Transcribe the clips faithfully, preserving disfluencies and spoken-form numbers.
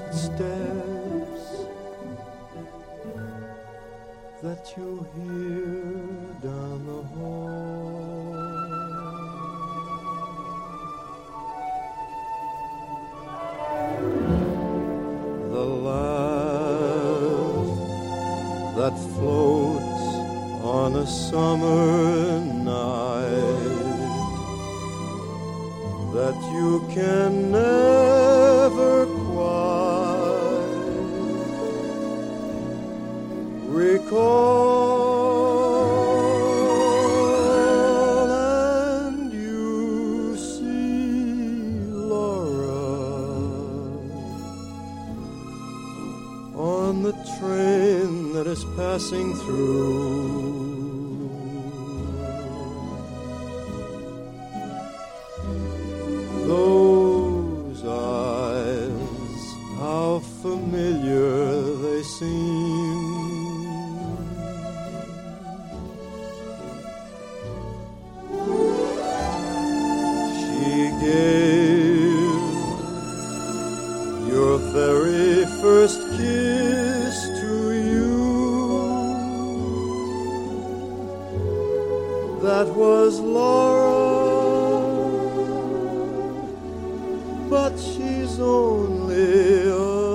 footsteps that you hear down the hall. The laugh that floats on a summer night that you can never quite recall, and you see Laura on the train that is passing through. Those eyes, how familiar they seem. She gave your very first kiss to you. That was Laura, but she's only a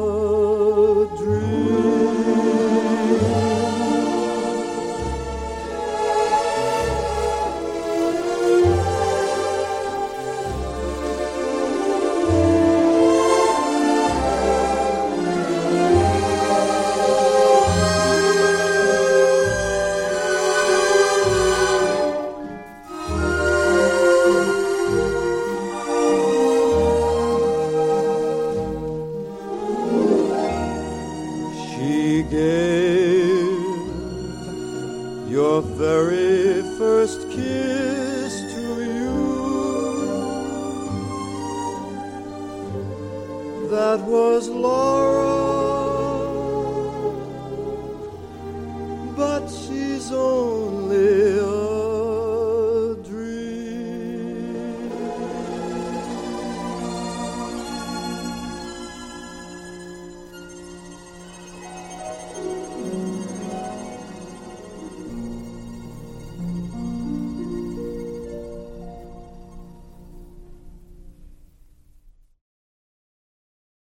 your very first kiss to you. That was Laura,